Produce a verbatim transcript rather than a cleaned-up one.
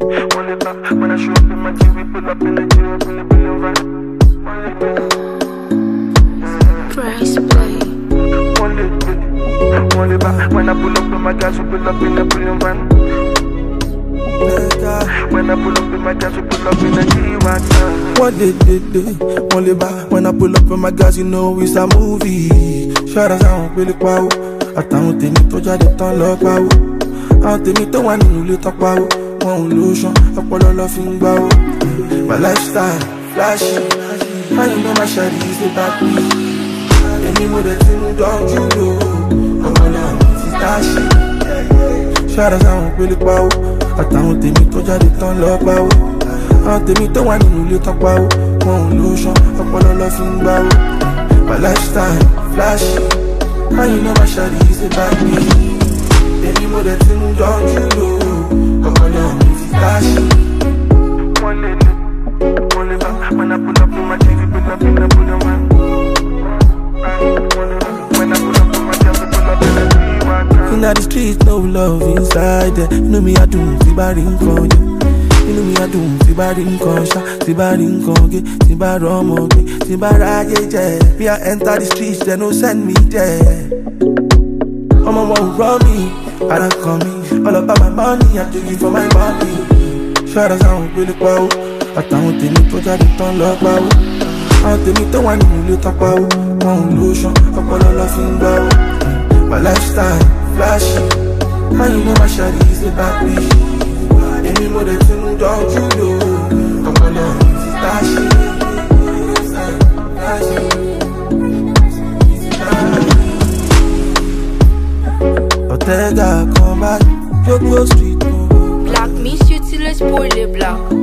One it back when I show up in my G, we pull up in the G, up in the billion van. Price play. One it back, one it back when I pull up in my gas, we pull up in the billion van. When I pull up in my gas, we pull up in the G-Wagon. One day, day, day, one day back. When I pull up in my gas, you know it's a movie. Shout out to Billy Pau. Àtàwọn tèmi tó jáde tán lọ pawó. Àwọn tèmi tó wà nínú ilé tán pawó. Wọn ò lóṣan, ọpọlọ lọ fi ń gbáwó. My lifestyle, flashy. How you know my shawty is the back me? Èmi mo dẹ̀ ti mú dọ́jú lò. Ọpọlọ mi ti dáṣì. Shout out to Billy Pau. Àtàwọn tèmi tó jáde tán lọ pawó. Àwọn tèmi tó wà nínú ilé tán pawó. Wọn ò lóṣan, ọpọlọ lọ fi ń gbáwó. My lifestyle, flashy. How you know my shawty is about me? Any more that thing don't you know? Come on, now, it's flashy. One day, one day back when I pull up in my G, we pull up in the billion van. When I pull up in my gas, we pull up in the G-Wagon. Inna the streets, no love inside there. You know me, I do, see body in con, you know me, I do, see body in con, see body in con, see body rum, see body rage. Me I enter the streets, they no send me there. I'm a one run me, I don't call me. All about my money, I do it for my body. Shout out to Billy Pau. Àtàwọn tèmi tó jáde tán lọ pawó. Àwọn tèmi tó wà nínú ilé tán pawó. Wọn ò lóṣan, ọpọlọ lọ fi ń gbáwó. My lifestyle, flashy. How you know my shawty is about me? Èmi mo dẹ̀ ti mú dọ́jú lò. Ọpọlọ mi ti dáṣì. Ortega, come back, Jogbo Street. Black, miss you till it's pour les blancs.